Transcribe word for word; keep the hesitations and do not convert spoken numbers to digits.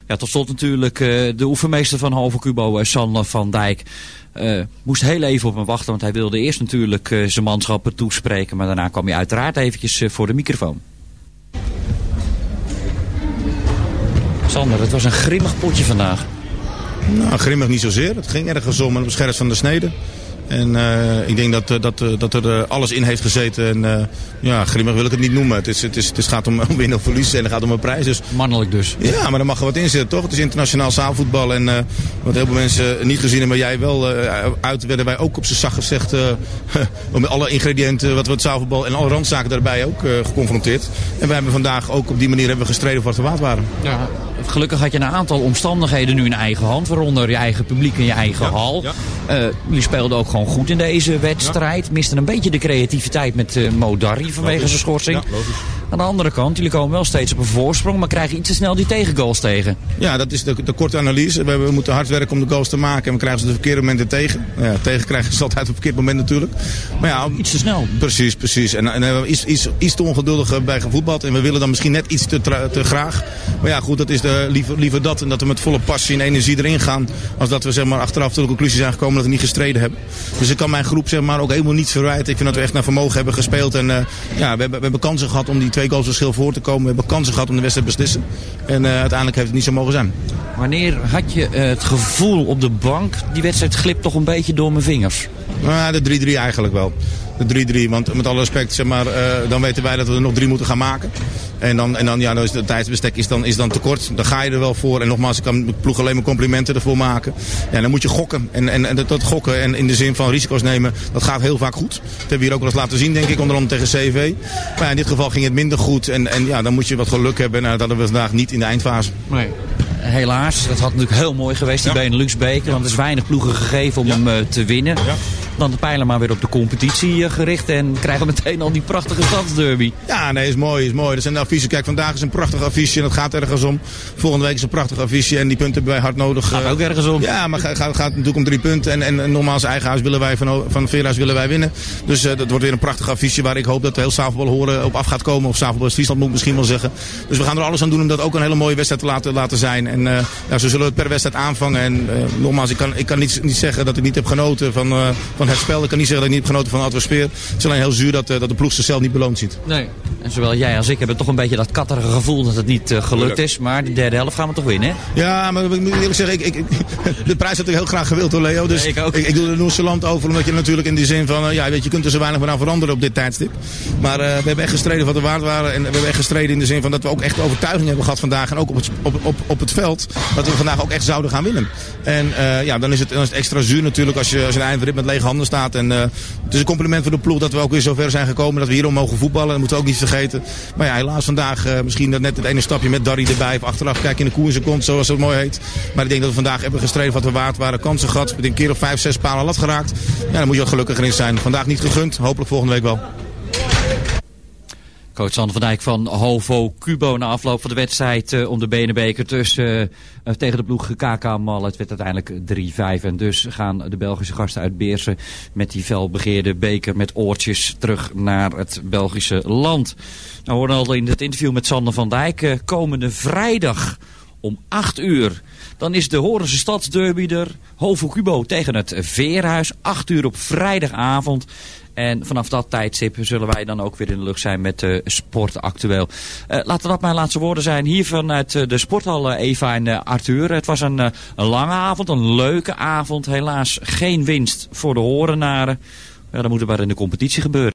Ja, tot slot natuurlijk uh, de oefenmeester van H V Cubo, uh, Sander van Dijk. Uh, moest heel even op hem wachten, want hij wilde eerst natuurlijk uh, zijn manschappen toespreken. Maar daarna kwam hij uiteraard eventjes uh, voor de microfoon. Sander, het was een grimmig potje vandaag. Nou, grimmig niet zozeer. Het ging ergens om op scherp van de snede. En uh, ik denk dat, dat, dat er uh, alles in heeft gezeten. En uh, ja, grimmig wil ik het niet noemen. Het, is, het, is, het gaat om, om winnen of verliezen en het gaat om een prijs. Dus, mannelijk dus. Ja, maar er mag er wat in zitten, toch? Het is internationaal zaalvoetbal. En uh, wat heel veel mensen niet gezien hebben, maar jij wel uh, uit, werden wij ook op z'n zacht gezegd. Uh, met alle ingrediënten, wat we het zaalvoetbal en alle randzaken daarbij ook uh, geconfronteerd. En wij hebben vandaag ook op die manier hebben we gestreden voor wat we waard waren. Ja, gelukkig had je een aantal omstandigheden nu in eigen hand. Waaronder je eigen publiek en je eigen ja, hal. Ja. Uh, jullie speelden ook gewoon goed in deze wedstrijd. Ja. Misten een beetje de creativiteit met uh, Mo Darri vanwege logisch. zijn schorsing. Ja, aan de andere kant, jullie komen wel steeds op een voorsprong, maar krijgen iets te snel die tegengoals tegen. Ja, dat is de, de korte analyse. We, we moeten hard werken om de goals te maken en we krijgen ze op de verkeerde momenten tegen. Ja, tegen krijgen ze altijd op het verkeerde moment natuurlijk. Maar ja, iets te snel. Precies, precies. En, en we hebben iets, iets, iets te ongeduldig bij gevoetbald en we willen dan misschien net iets te, te graag. Maar ja, goed, dat is de, liever, liever dat en dat we met volle passie en energie erin gaan, als dat we zeg maar achteraf tot de conclusie zijn gekomen dat we niet gestreden hebben. Dus ik kan mijn groep zeg maar ook helemaal niets verwijten. Ik vind dat we echt naar vermogen hebben gespeeld en uh, ja, we hebben, we hebben kansen gehad om die twee goals verschil voor te komen. We hebben kansen gehad om de wedstrijd te beslissen. En uh, uiteindelijk heeft het niet zo mogen zijn. Wanneer had je uh, het gevoel op de bank, die wedstrijd glipt toch een beetje door mijn vingers? Nou, de drie drie eigenlijk wel. De drie drie, want met alle respect, zeg maar, uh, dan weten wij dat we er nog drie moeten gaan maken. En dan, en dan ja, dan is het tijdsbestek is dan, is dan tekort. Dan ga je er wel voor. En nogmaals, ik kan de ploeg alleen maar complimenten ervoor maken. Ja, dan moet je gokken. En, en, en dat gokken en in de zin van risico's nemen, dat gaat heel vaak goed. Dat hebben we hier ook wel eens laten zien, denk ik, onder andere tegen C V. Maar ja, in dit geval ging het minder goed. En, en ja, dan moet je wat geluk hebben. En dat hadden we vandaag niet in de eindfase. Nee. Helaas, dat had natuurlijk heel mooi geweest, die ja. Benelux-beker. Ja. Want er is weinig ploegen gegeven om ja. hem uh, te winnen. Ja. Dan de pijlen maar weer op de competitie uh, gericht. En krijgen we meteen al die prachtige stadsderby. Ja, nee, is mooi, is mooi. Dat zijn de affiches. Kijk, vandaag is een prachtig affiche en dat gaat ergens om. Volgende week is een prachtig affiche en die punten hebben wij hard nodig. Gaat uh, ook ergens om. Ja, maar het gaat, gaat natuurlijk om drie punten. En, en, en nogmaals, eigen huis willen wij van, van Veerhuis willen wij winnen. Dus uh, dat wordt weer een prachtig affiche waar ik hoop dat de heel zaalvoetbal horen op af gaat komen. Of zaalvoetbal Friesland moet ik misschien wel zeggen. Dus we gaan er alles aan doen om dat ook een hele mooie wedstrijd te laten, laten zijn. En uh, ja, zo zullen we het per wedstrijd aanvangen. En uh, nogmaals, ik kan, ik kan niet, niet zeggen dat ik niet heb genoten van, uh, van het spel. Ik kan niet zeggen dat ik niet heb genoten van de atmosfeer. Het is alleen heel zuur dat, uh, dat de ploeg zichzelf niet beloond ziet. Nee. En zowel jij als ik hebben toch een beetje dat katterige gevoel dat het niet uh, gelukt is. Maar de derde helft gaan we toch winnen, hè? Ja, maar ik moet eerlijk zeggen, ik, ik, ik, de prijs had ik heel graag gewild hoor, Leo. Dus nee, ik ook. Ik, ik doe er nonchalant over, omdat je natuurlijk in die zin van, uh, ja, weet je, kunt er zo weinig meer aan veranderen op dit tijdstip. Maar uh, we hebben echt gestreden wat we waard waren. En we hebben echt gestreden in de zin van dat we ook echt overtuiging hebben gehad vandaag. En ook op het, op, op, op het veld, dat we vandaag ook echt zouden gaan winnen. En uh, ja, dan is, het, dan is het extra zuur natuurlijk als je, als je een eindrit met lege handen staat. En uh, het is een compliment voor de ploeg dat we ook weer zover zijn gekomen dat we hierom mogen voetballen. Dat moeten we ook niet vergeten. Maar ja, helaas vandaag uh, misschien net het ene stapje met Darri erbij. Of achteraf kijken in de koe in zijn kont, zoals het mooi heet. Maar ik denk dat we vandaag hebben gestreden wat we waard waren. Kansen gehad, met een keer of vijf, zes palen lat geraakt. Ja, dan moet je wat gelukkiger in zijn. Vandaag niet gegund, hopelijk volgende week wel. Coach Sander van Dijk van H V Cubo na afloop van de wedstrijd uh, om de Benenbeker tussen, uh, tegen de ploeg K K Mal. Het werd uiteindelijk drie vijf en dus gaan de Belgische gasten uit Beersen met die felbegeerde beker met oortjes terug naar het Belgische land. Nou, we hoorden al in het interview met Sander van Dijk, uh, komende vrijdag om acht uur. Dan is de Horense Stadsderby er. H V Cubo tegen het Veerhuis. acht uur op vrijdagavond. En vanaf dat tijdstip zullen wij dan ook weer in de lucht zijn met uh, Sport Actueel. Uh, laten dat mijn laatste woorden zijn hier vanuit uh, de sporthal uh, Eva en uh, Arthur. Het was een, uh, een lange avond, een leuke avond. Helaas geen winst voor de Horenaren. Ja, dat moet er maar in de competitie gebeuren.